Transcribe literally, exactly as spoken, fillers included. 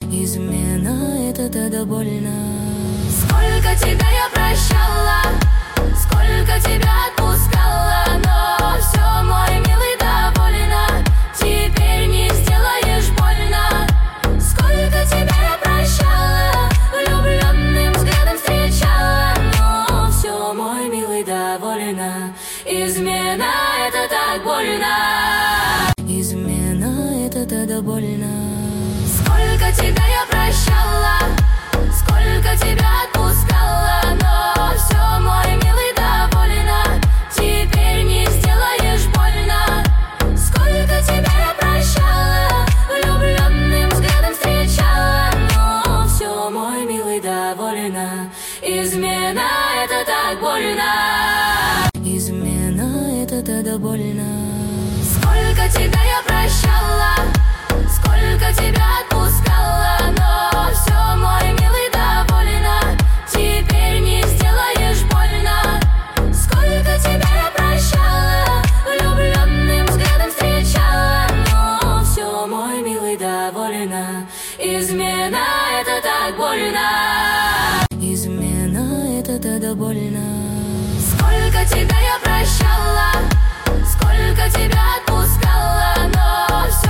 Измена — это тогда больно. Сколько тебя я прощала, сколько тебя отпускала, но все, мой милый, довольна. Теперь не сделаешь больно. Сколько тебя я прощала, влюбленным взглядом встречала, но все, мой милый, довольна. Измена — это так больно. Измена — это тогда больно. Сколько тебя я прощала, сколько тебя отпускала, но все, мой милый, довольна. Теперь не сделаешь больно. Сколько тебя я прощала, влюбленным взглядом встречала, но все, мой милый, довольна. Измена — это так больно. Измена — это тогда больно. Сколько тебя я прощала, сколько тебя отпускала, но все, мой милый, довольна. Теперь не сделаешь больно. Сколько тебя я прощала, влюбленным взглядом встречала, но все, мой милый, довольна. Измена — это так больно. Измена — это тогда больно. Сколько тебя я прощала, сколько тебя отпускала, но все